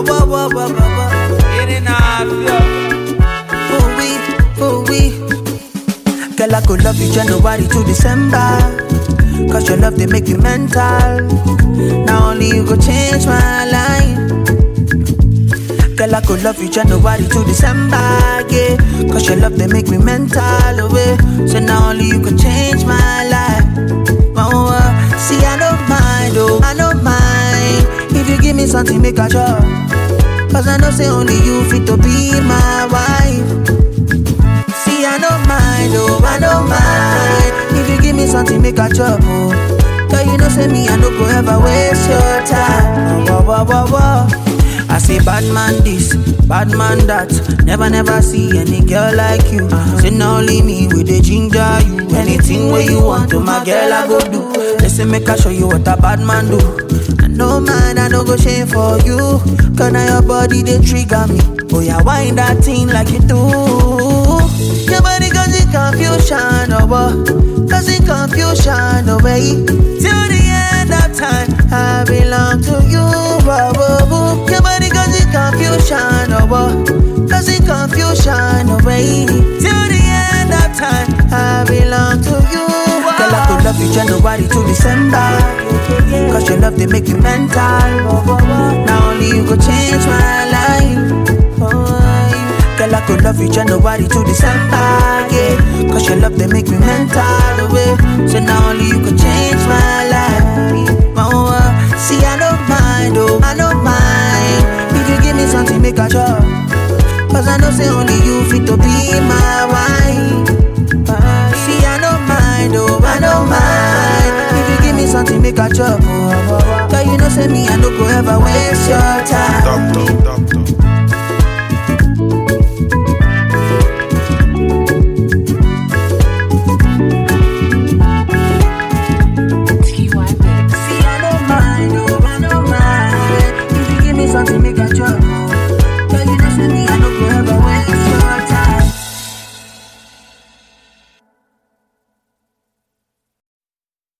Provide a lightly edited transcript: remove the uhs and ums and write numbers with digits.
Girl, I could love you January to December. Cause your love, they make me mental. Now only you go change my life. Girl, I could love you January to December, yeah. Cause your love, they make me mental, away. So now only you could change my life. Oh, see, I don't mind, oh, I don't mind. If you give me something, make a job. Cause I know say only you fit to be my wife. See, I don't mind, oh, I don't mind. If you give me something, make a job, oh. Cause you know say me, I no go ever waste your time. I say bad man this, bad man that. Never see any girl like you. Say now only me with the ginger you. Anything where you want to my girl I go do. Listen make I show you what a bad man do. I no mind, I no go shame for you. Cause now your body they trigger me. Oh yeah, wind that thing like you do. Your body cause it confusion, oh boy. Cause it confusion, oh baby. Till the end of time, I belong to you, oh, oh, oh. Your body cause it confusion, oh boy. Cause it confusion, oh baby. Till the end of time, I belong to you, oh. Girl, I could love you January to December. Cause your love, they make me mental. Now only you go change my life. Girl, I could love you January to December, yeah. Cause your love, they make me mental, away. So now only you could change my life. Oh, see, I don't mind, oh, I don't mind. If you give me something, make a job. Cause I know say only you fit to be my wife. See, I don't mind, oh, I don't mind. If you give me something, make a job, oh. Cause you know say me, I no go ever waste your time. Doctor.